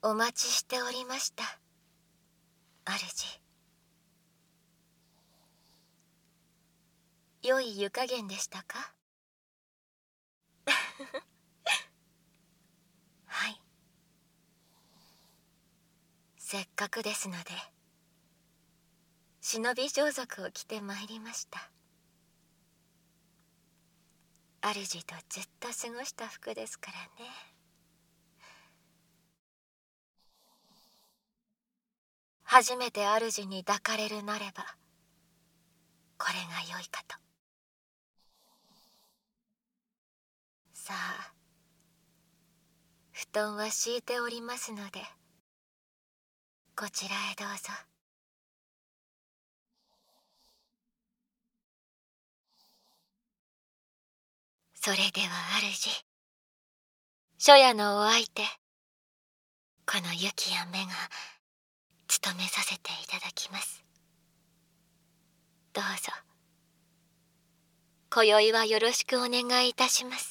お待ちしておりました、主。良い湯加減でしたか？はい。せっかくですので、忍び装束を着てまいりました。主とずっと過ごした服ですからね。初めて主に抱かれるなれば、これが良いかと。さあ、布団は敷いておりますので、こちらへどうぞ。それでは主、初夜のお相手、この雪や目が務めさせていただきます。どうぞ、今宵はよろしくお願いいたします。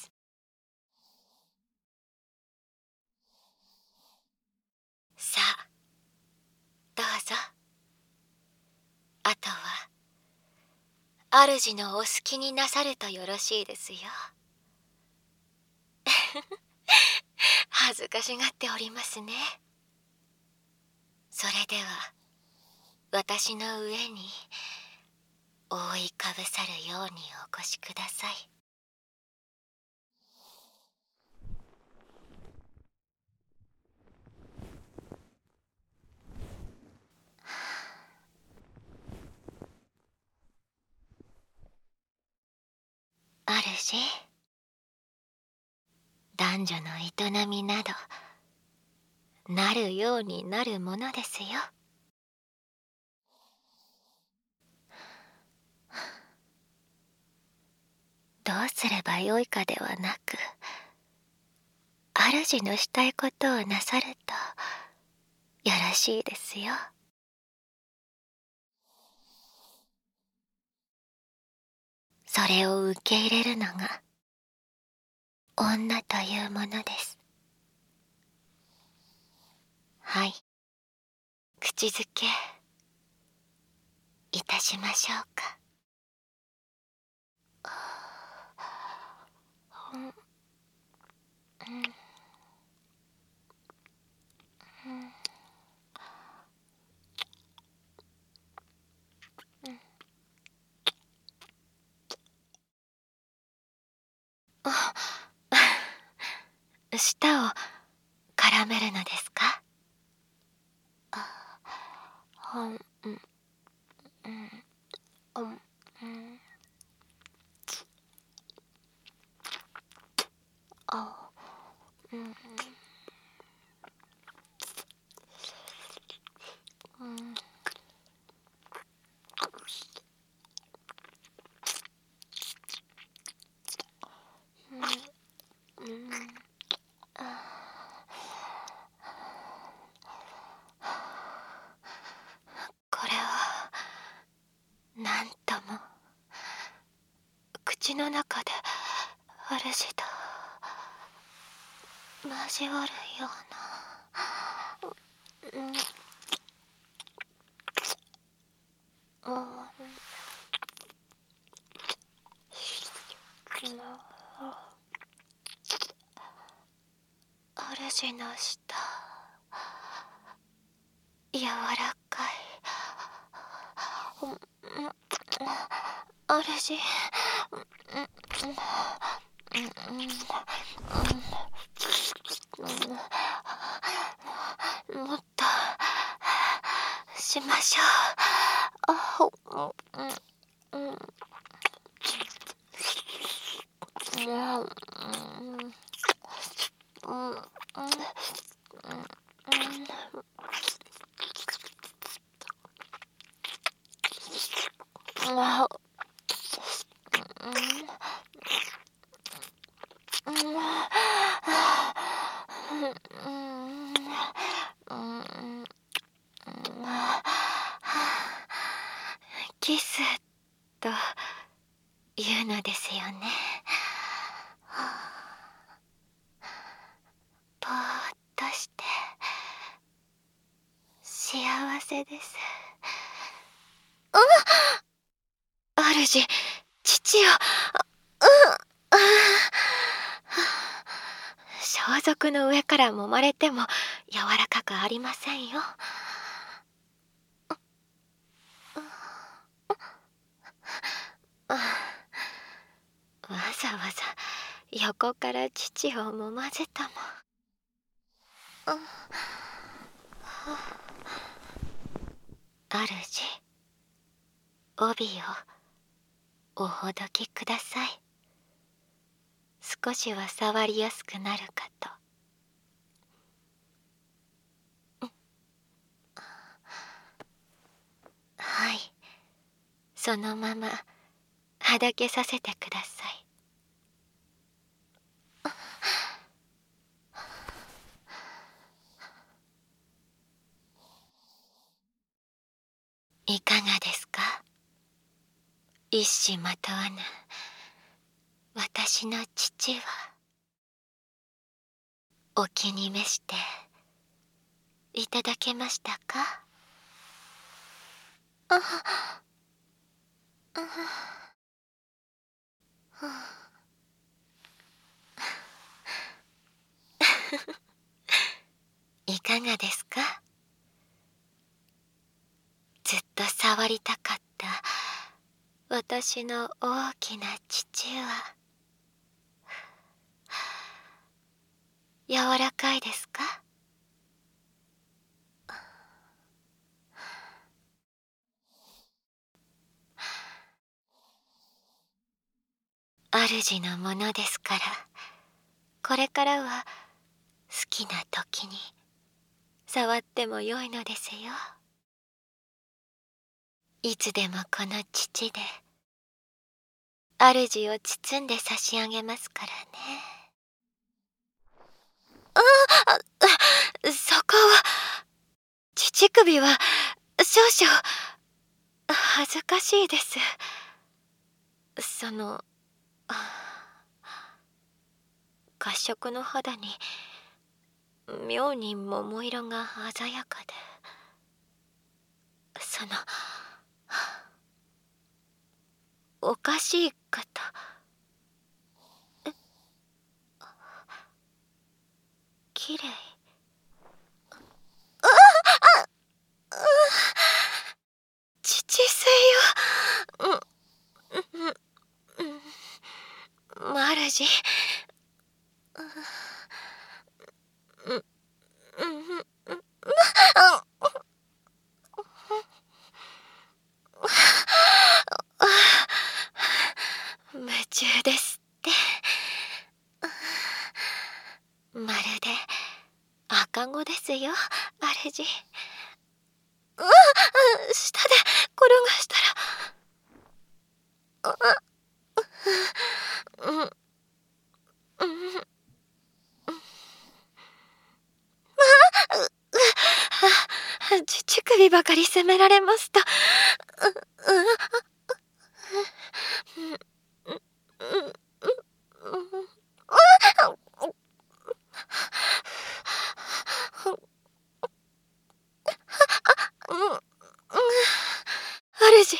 さあ、どうぞ。あとは主のお好きになさるとよろしいですよ。恥ずかしがっておりますね。それでは私の上に覆いかぶさるようにお越しください。主、男女の営みなどなるようになるものですよ。どうすればよいかではなく、主のしたいことをなさるとよろしいですよ。それを受け入れるのが女というものです。はい、口づけいたしましょうか。舌を絡めるのですか？これはなんとも口の中で主と交わるような。主の舌、柔らかい。主、もっとしましょう。キスというのですよね。ぽーっとしてせです。主、父よ。装束の上から揉まれても柔らかくありませんよ。わざわざ横から父を揉ませたも。主、帯をおほどきください。少しは触りやすくなるかと。はい、そのままはだけさせてください。いかがですか？一糸まとわぬ私の父はお気に召していただけましたか？いかがですか？ずっと触りたかった私の大きな父は柔らかいですか？主のものですから、これからは好きな時に触ってもよいのですよ。いつでもこの乳で主を包んで差し上げますからね。そこは、乳首は少々恥ずかしいです。褐色の肌に妙に桃色が鮮やかで、おかしいかと。きれい。父せよ。主。夢中ですって。まるで赤子ですよ、主。下で転がしたら。乳首ばかり責められますと。主。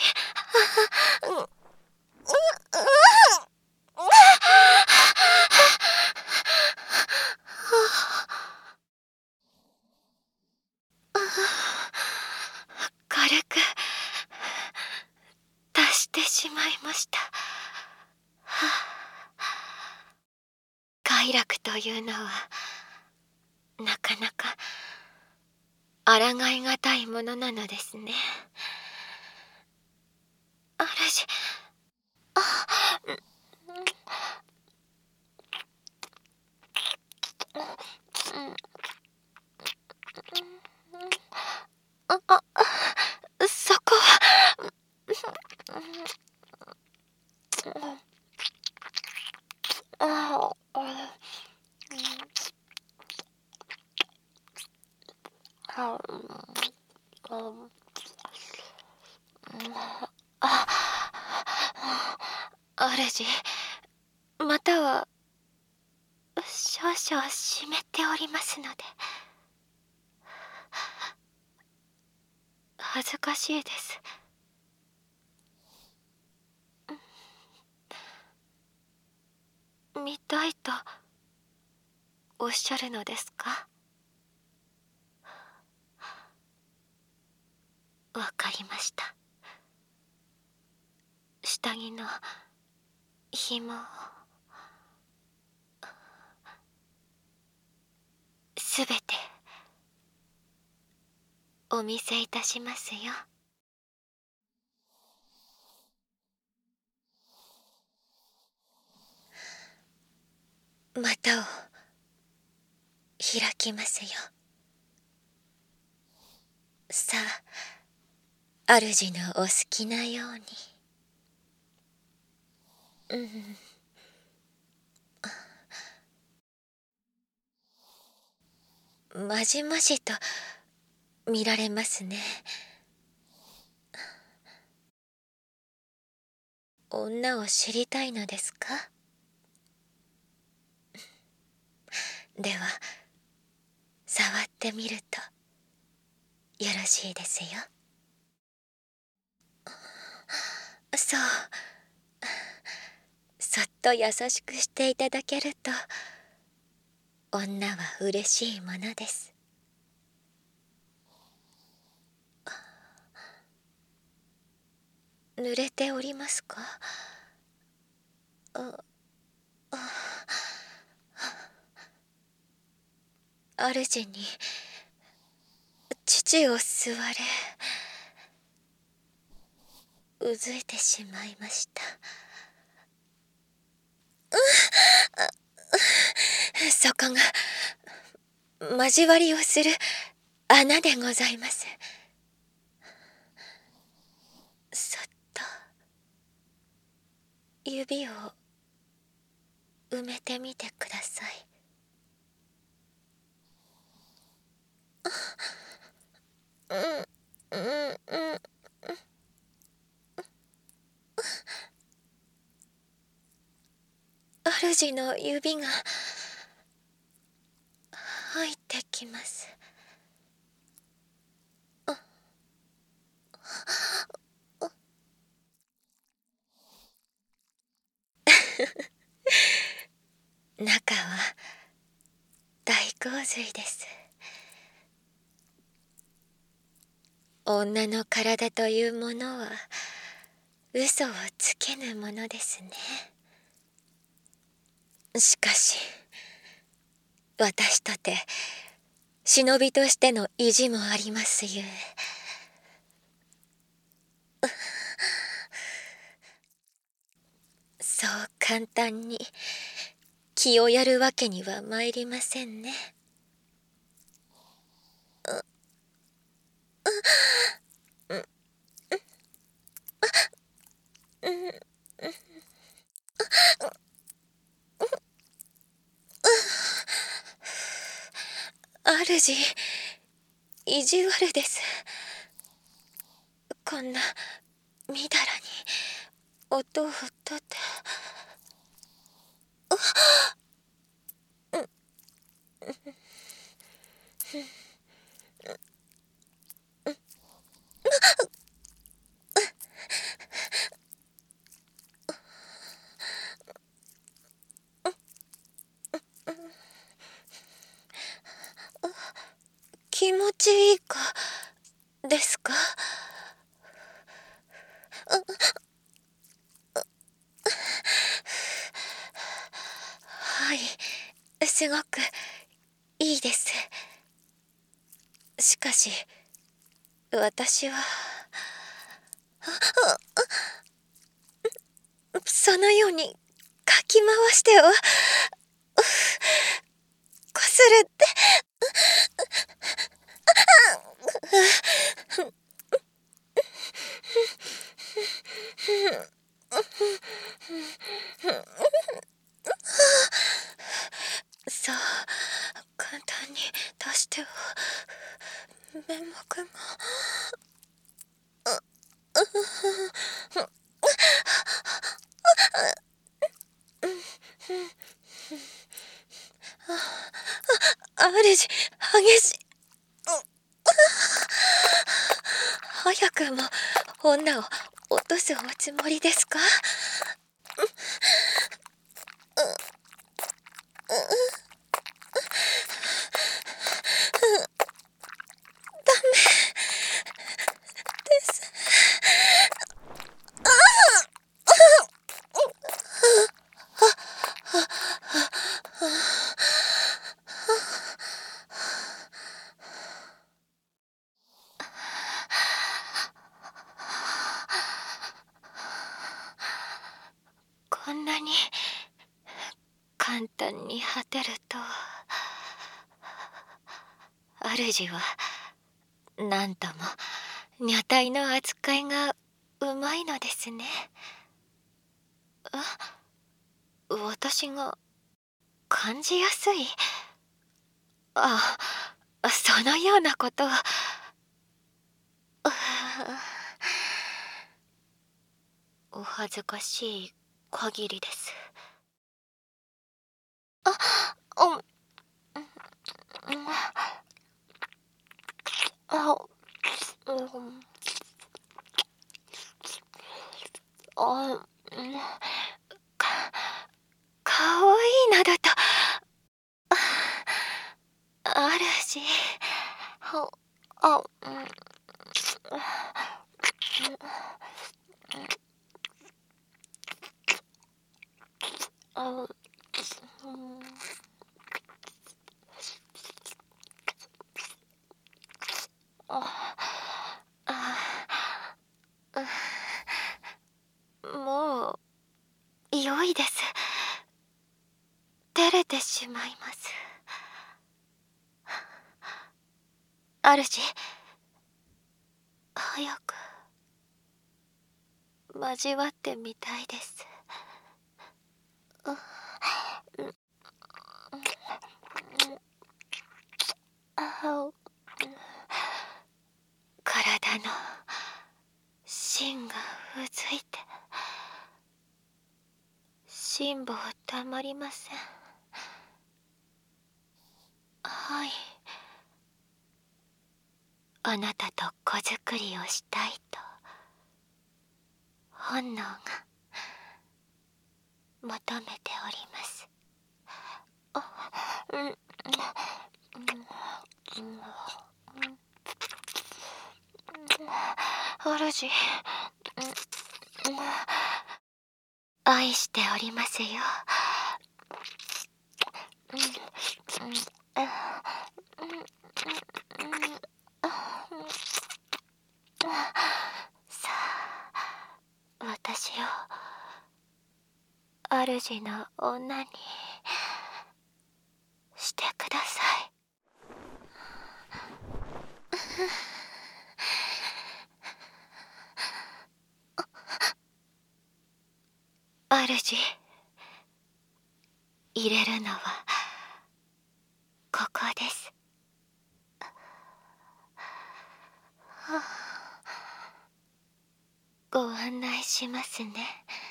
軽く達してしまいました。快楽というのはなかなか抗いがたいものなのですね。主。そこは。主、または少々湿っておりますので。 恥ずかしいです。見たいとおっしゃるのですか？わかりました。下着の紐をすべてお見せいたしますよ。股を開きますよ。さあ、主のお好きなように。まじまじと見られますね。女を知りたいのですか？では触ってみるとよろしいですよ。そう、そっと優しくしていただけると女は嬉しいものです。濡れておりますか？主に乳を吸われうずいてしまいました。そこが交わりをする穴でございます。そっと指を埋めてみてください。主の指が入ってきます。中は大洪水です。女の体というものは嘘をつけぬものですね。しかし私とて忍びとしての意地もありますゆえ、そう簡単に気をやるわけには参りませんね。主、意地悪です。こんなみだらに音をとって。気持ちいいかですか？はい、すごくいいです。しかし私はそのようにかき回してはこするって。そう簡単に出しては面目が。主激しい。 早くも女を落とすおつもりですか？こんなに簡単に果てるとは。主はなんとも女体の扱いがうまいのですね。私が感じやすい？そのようなことは。お恥ずかしい限りです。うん、あ、うん、あ、か、かわいいなどと、主、あ、あ、もう良いです。照れてしまいます。主、早く交わってみたいです。体の芯がうずいて辛抱たまりません。はい、あなたと子作りをしたいと本能が求めております。主、愛しておりますよ。さあ、私を主の女にしてください。主、入れるのはここです。ご案内しますね。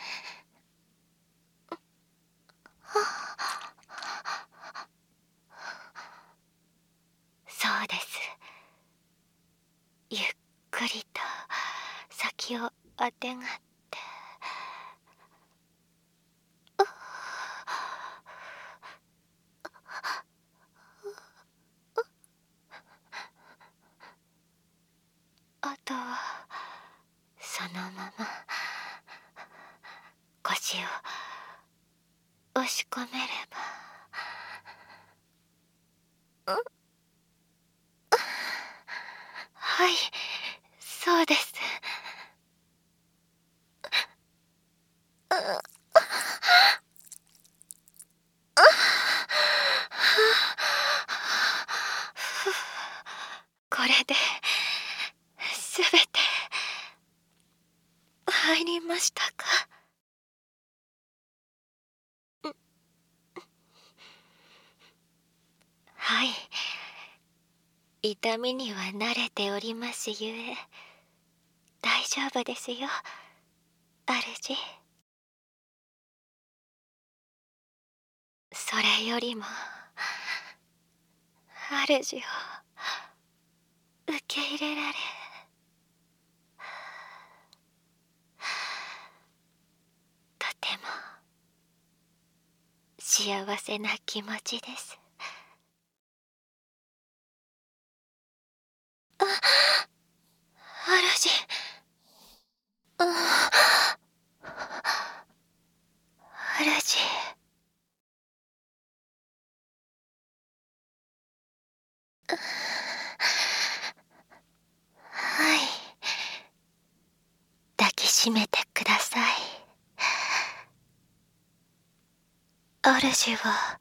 そうです。ゆっくりと先をあてがって。あとはそのまま腰を押し込めれば。はい、そうです。これで全て入りましたか？はい、痛みには慣れておりますゆえ大丈夫ですよ、主。それよりも主を受け入れられ幸せな気持ちです。主。主。はい。抱きしめてください。主は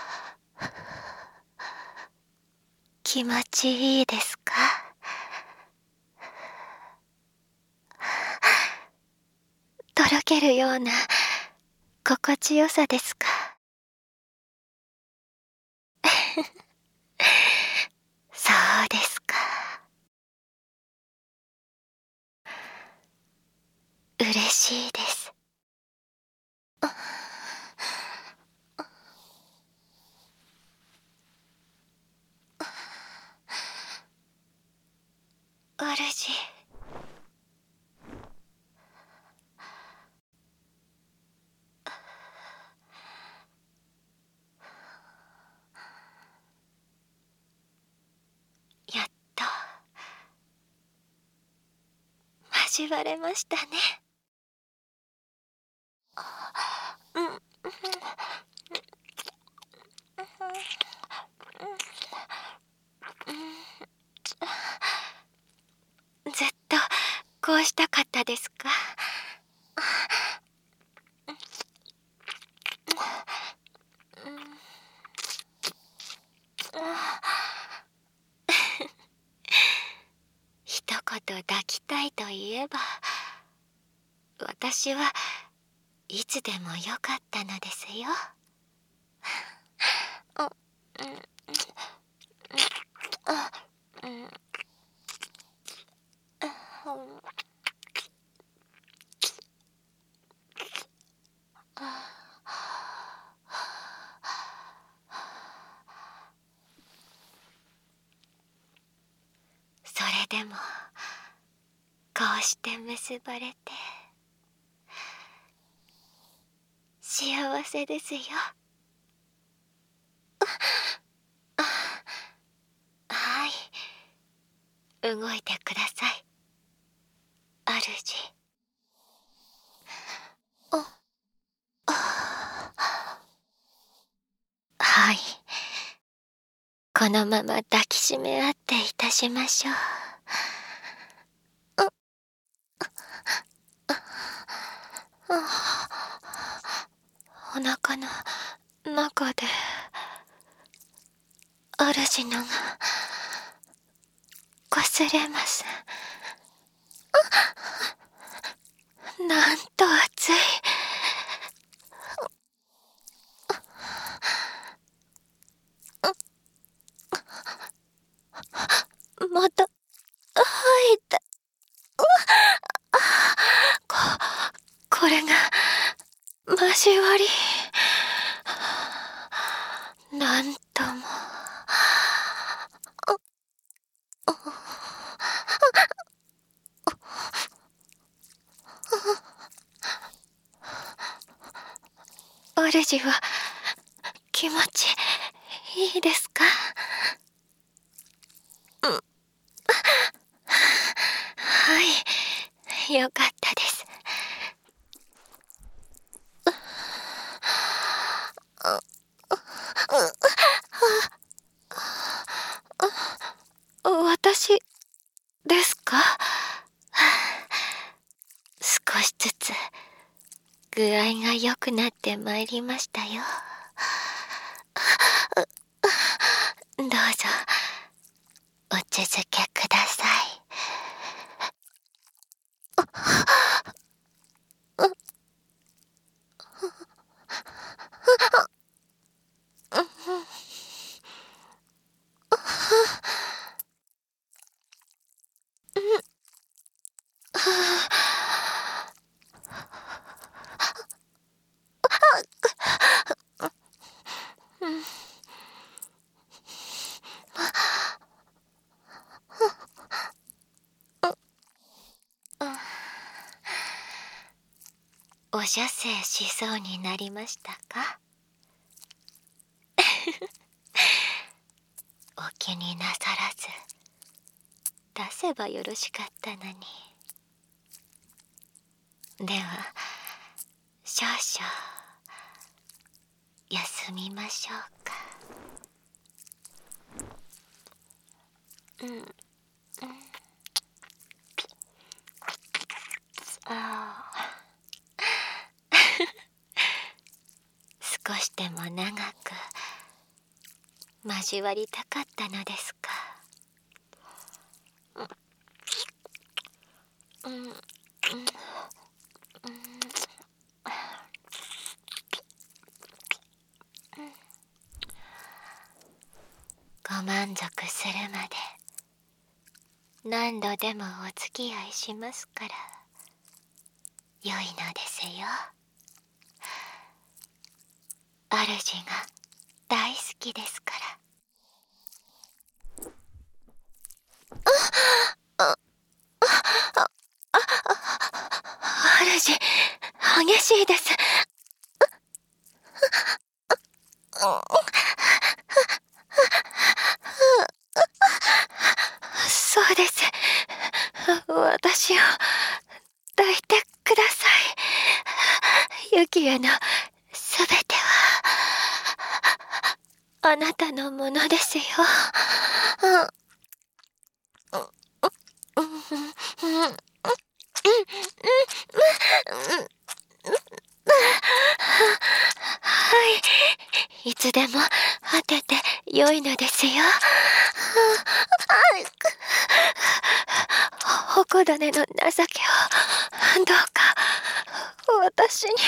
気持ちいいですか？とろけるような心地よさですか？そうですか。嬉しいです。主。やっと交われましたね。うん。ずっとこうしたかったですか？一言抱きたいと言えば、私はいつでもよかったのですよ。それでもこうして結ばれて幸せですよ。はい、動いてください、主。はい、このまま抱きしめ合っていたしましょう。お腹の中で主のが擦れます。なんと熱い。また吐いた。これが交わり。なんとも。主は気持ちいいですか？はい、よかったです。私ですか？少しずつ具合が良くなってまいりましたよ。どうぞお続けください。お射精しそうになりましたか？ 気になさらず出せばよろしかったのに。では少々休みましょうか。ああ少しでも長く交わりたかったのですか。ご満足するまで何度でもお付き合いしますから良いのですよ。主が大好きですから。主、激しいです。そうです。私を抱いてください。ユキエのすべてはあなたのものですよ。はい、いつでも当てて良いのですよ。矛種の情けをどうか私に。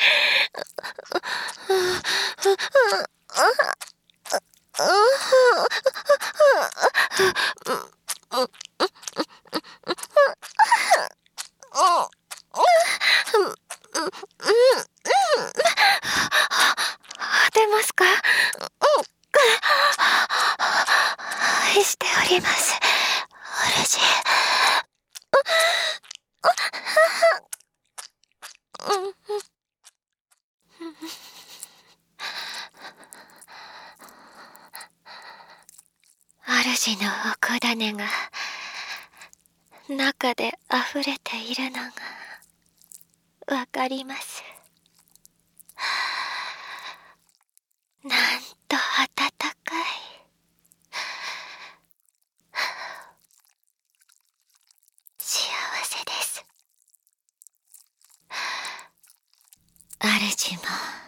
出ますか。愛しております、主。主の矛種が中で溢れているのがわかります。なんと温かい。幸せです。主も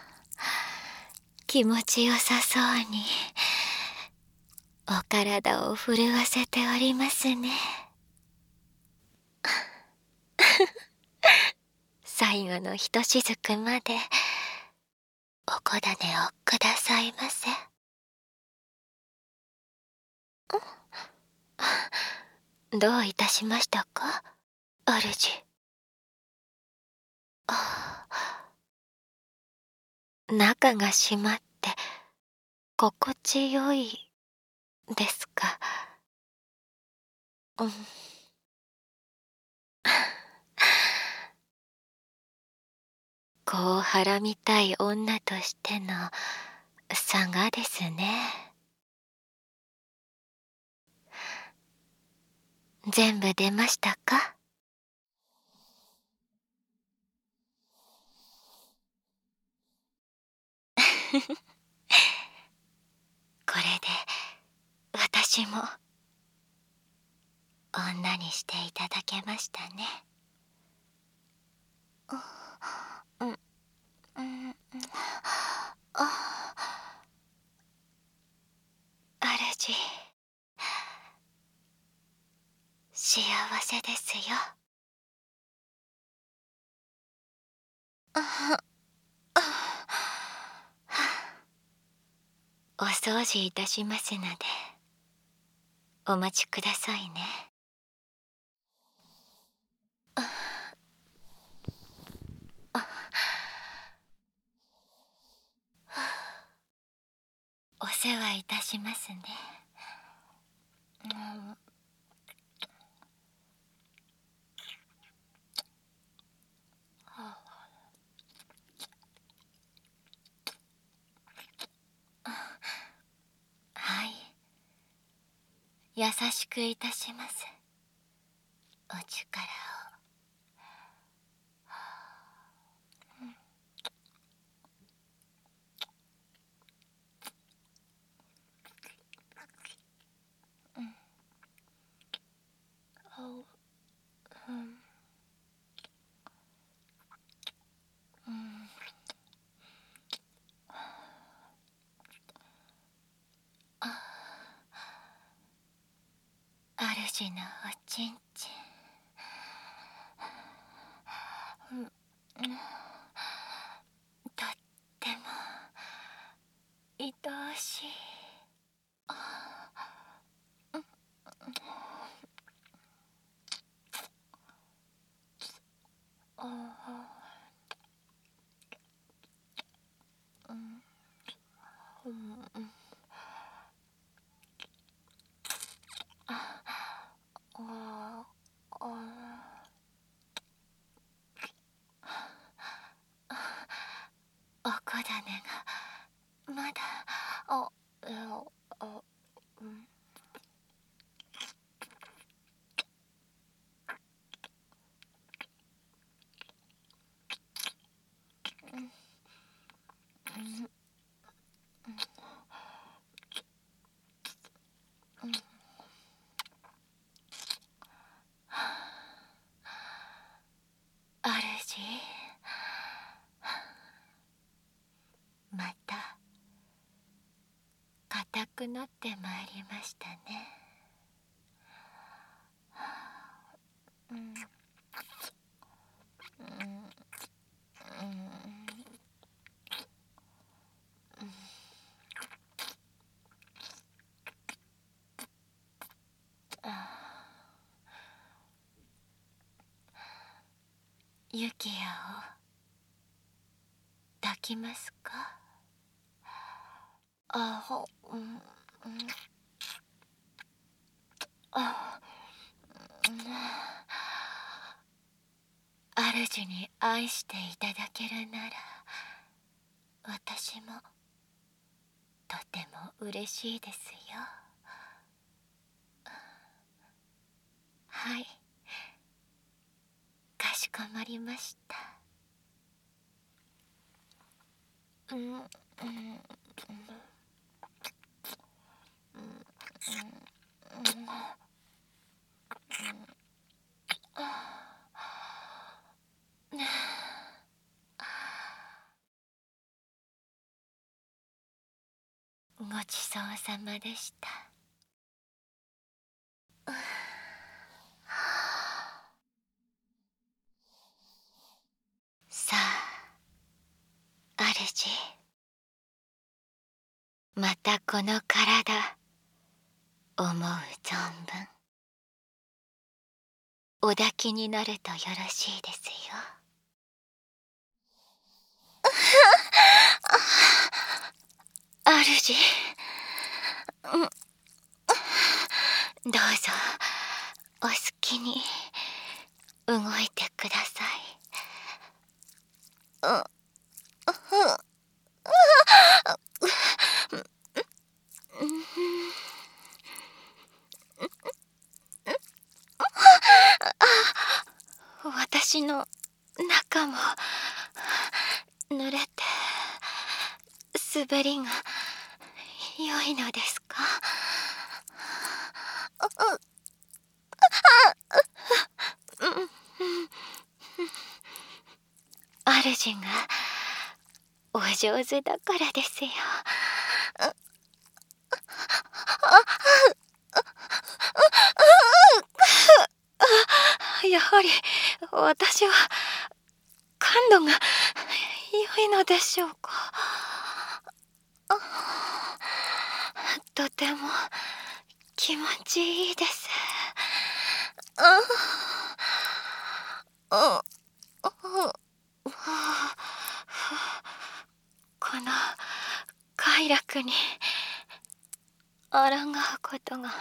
気持ちよさそうにお体を震わせておりますね。最後のひとしずくまでおこだねをくださいませ。どういたしましたか、主。中が閉まって心地よいですか。こうはらみたい女としての差がですね。全部出ましたか。これで私も女にしていただけましたね。主、幸せですよ。お掃除いたしますのでお待ちくださいね。お世話いたしますね。はい、 優しくいたします。お力を。主のおちんちん、とっても愛おしい。おこだねがまだ主、また固くなってまいりましたね。ユキヤを抱きますか？主に愛していただけるなら、私もとても嬉しいですよ。はい、かしこまりました。ごちそうさまでした。さあ、主、またこの体思う存分お抱きになるとよろしいですよ。主、どうぞお好きに動いてください。私の中も濡れて滑りが良いのですか？主がお上手だからですよ。やはり私は感度が良いのでしょうか。とても気持ちいいです。この快楽に抗うことが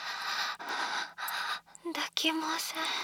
できません。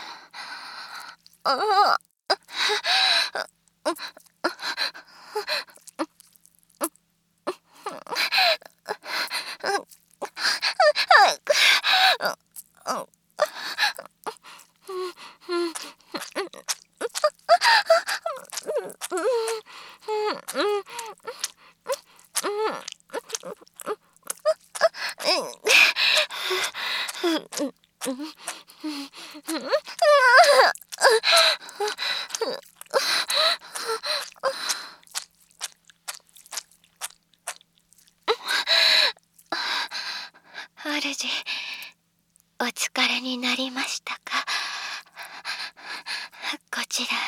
主、お疲れになりましたか。こちらへ。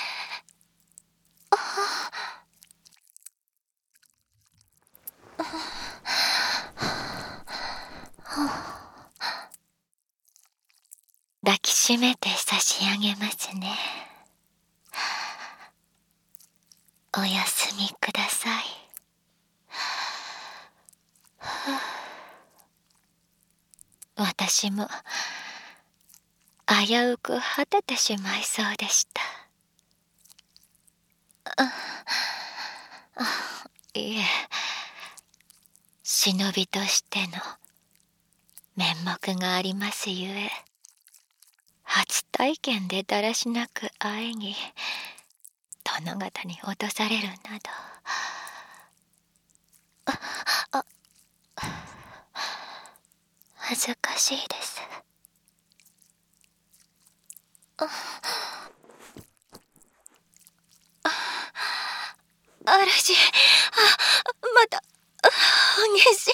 抱きしめて差し上げますね。おやすみください。私も危うく果ててしまいそうでした。いえ、忍びとしての面目がありますゆえ、初体験でだらしなく喘ぎ、殿方に脅されるなど、恥ずかしいです。主、また激しい。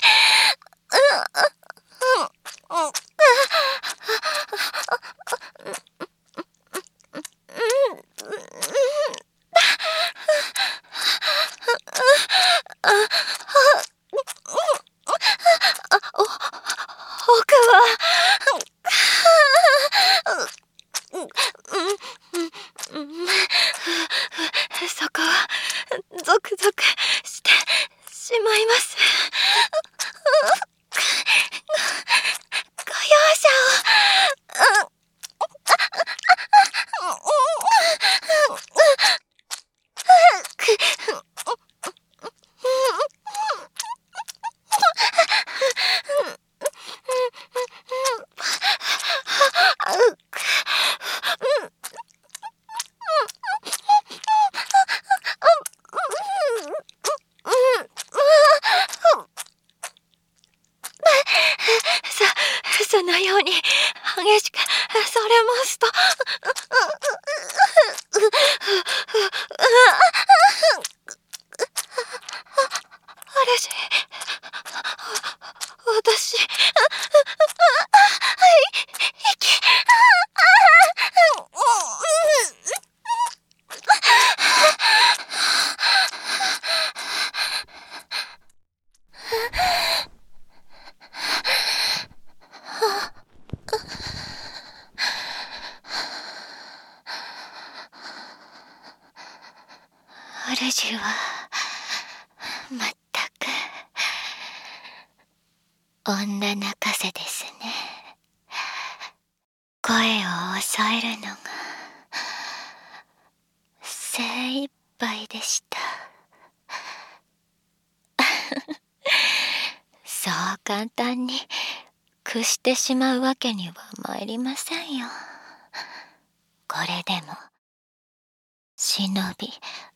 奥はそこはゾクゾクしてしまいます。ご容赦を。そのように激しくされますと、主、私、息、主はまったく女泣かせですね。声を抑えるのが精一杯でした。そう簡単に屈してしまうわけには参りませんよ。これでも忍び、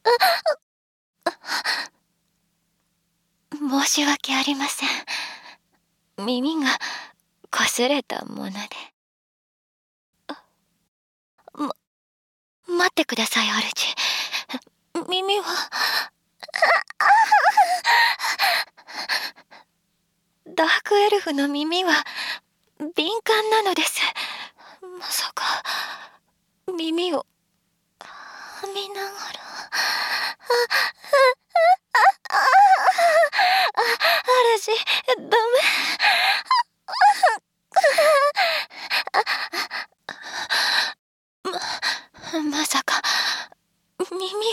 申し訳ありません。耳が擦れたもので。待ってください、主。耳はダークエルフの耳は敏感なのです。まさか耳を噛みながら。主、ダメ。まさか耳を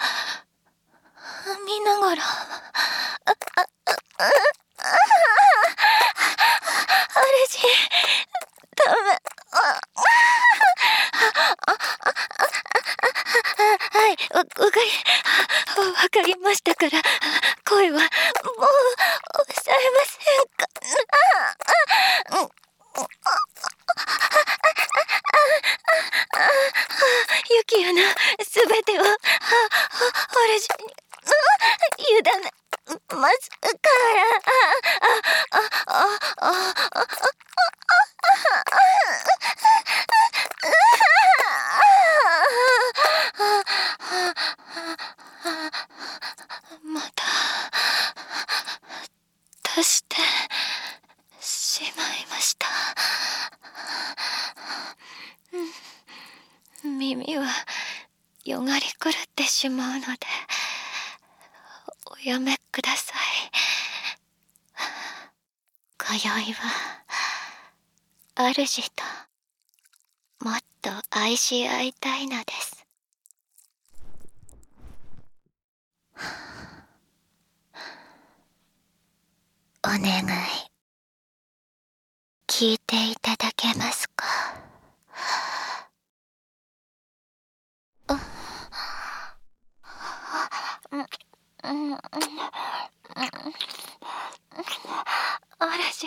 噛みながら。主、ダメ。はい、わかりましたから、声はもう抑えませんか。ユキアのすべてを主に委ねますから。 よがり狂ってしまうのでおやめください。今宵は主ともっと愛し合いたいのです。お願い、聞いていただけますか。嵐、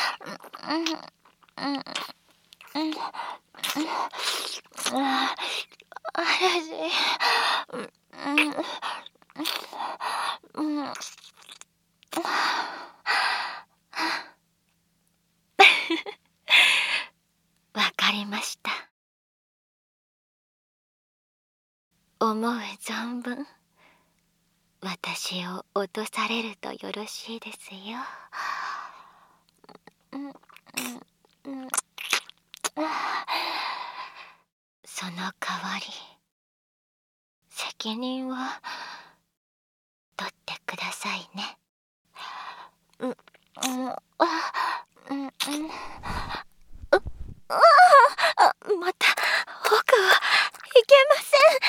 わかりました。思う存分私を落とされるとよろしいですよ。その代わり責任を取ってくださいね。また僕はいけません。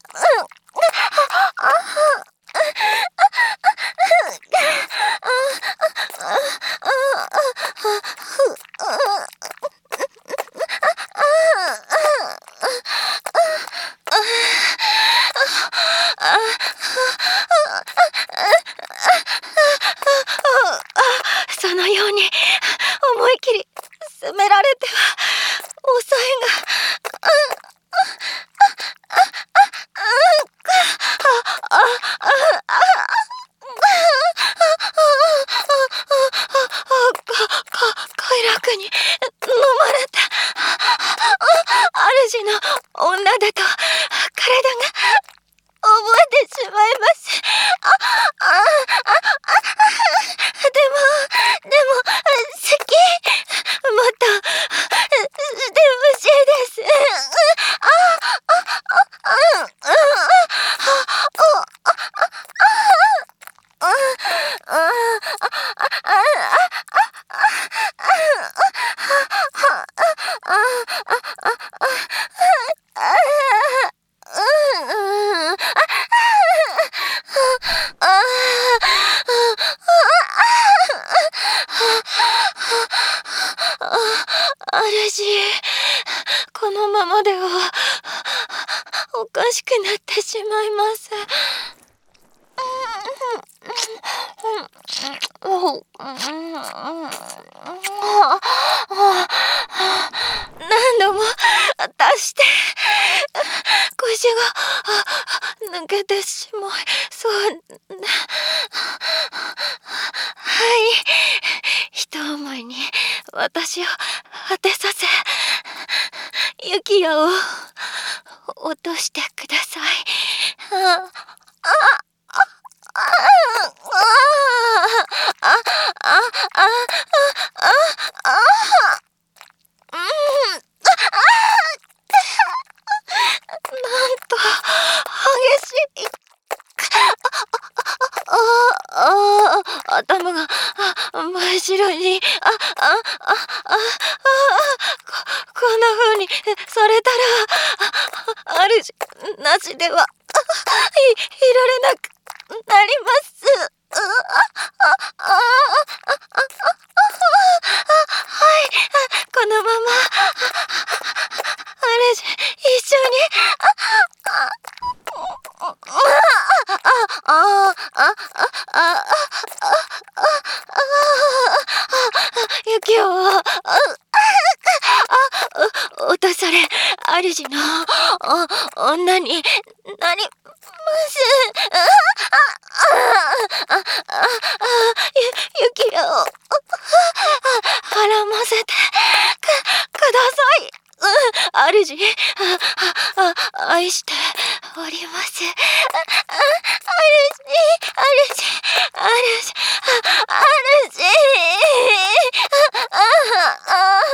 そのように思い切り責められては抑えが快楽に飲まれた主の女だと体が覚えてしまいます。でも席もっとしてほしいです。主、このままではおかしくなってしまいます。何度も足して腰が抜けてしまいそうな。はい、一思いに私を果てさせユキヤを落としてください。なんと激しい。頭が真っ白にこんな風にされたら主なしではいられなくなります。はい、このまま主一緒に雪を落とされ主の女になります。雪を絡ませてください。主愛しております。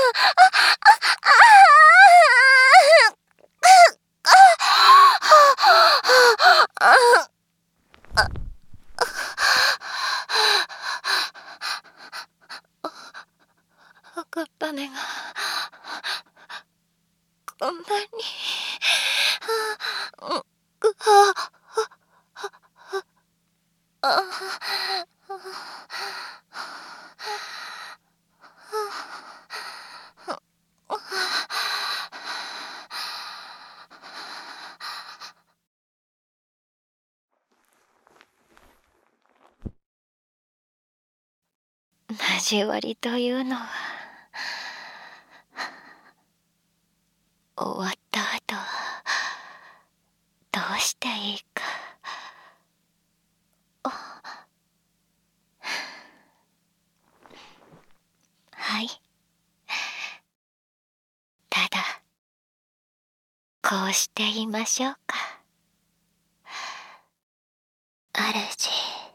主ほんまに。あ、ぐは、あ、交わりというのは終わった後はどうしていいか。はい。ただこうして言いましょうか。主。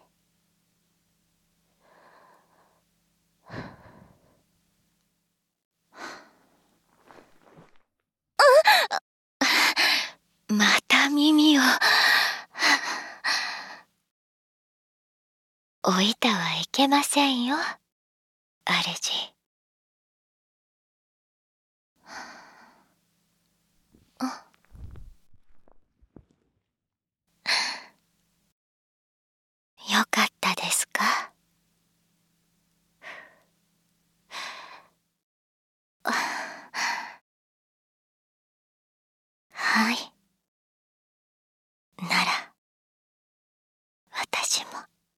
また耳を置いてはいけませんよ、主。よかったですか？はい。なら私も。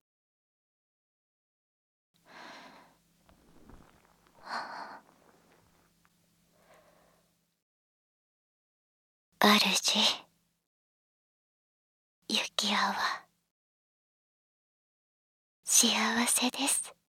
主、ユキアは幸せです。